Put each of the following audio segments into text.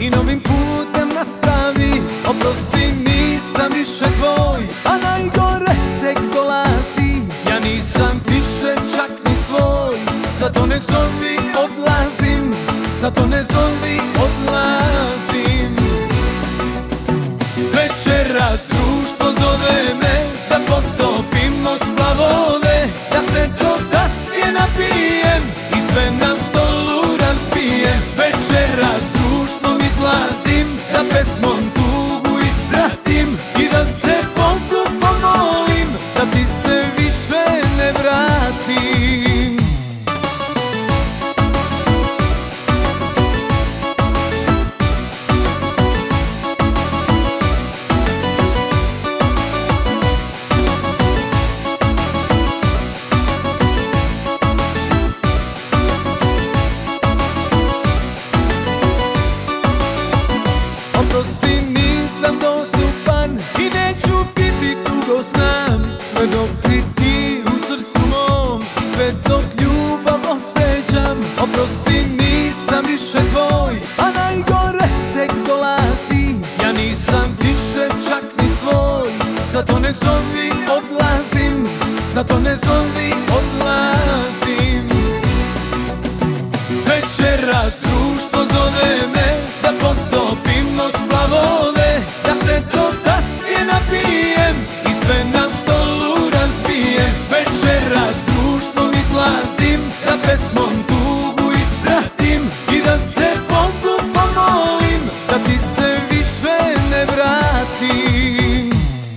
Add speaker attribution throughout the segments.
Speaker 1: i novim putem nastavi. Oprosti, nisam više tvoj, a najgore tek dolazi. Ja nisam više čak ni svoj, zato ne zovi, odlazim. Zato ne zovi, odlazim. Večeras društvo zove me da potopimo splavove, da se do daske napijem i sve na stolu razbijem. Večeras društvom izlazim, da pesmom tugu ispratim i da se Bogu pomolim da ti se više ne vratim. Oprosti, nisam dostupan i neću biti dugo, znam. Sve dok si ti u srcu mom i sve dok ljubav osjećam. Oprosti, nisam više tvoj, a najgore tek dolazi. Ja nisam više čak ni svoj, zato ne zovi, odlazim. Zato ne zovi, odlazim. Večeras društvo zove me da potopimo splavove, da se do daske napijem i sve na stolu razbijem. Večeras društvom izlazim, da pesmom tugu ispratim i da se Bogu pomolim da ti se više ne vratim.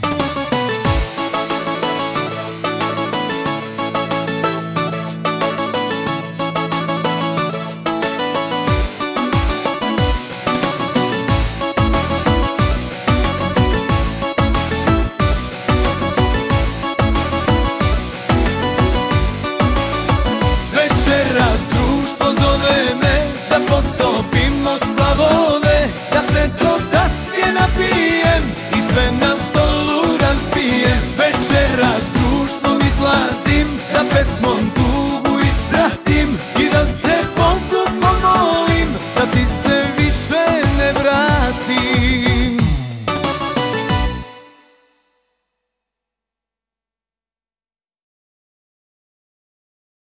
Speaker 1: Večeras društvo zove me da potopimo splavove, da se do daske napijem i sve na stolu razbijem. Večeras društvom izlazim, da pesmom tugu ispratim i da se Bogu pomolim da ti se više ne vratim.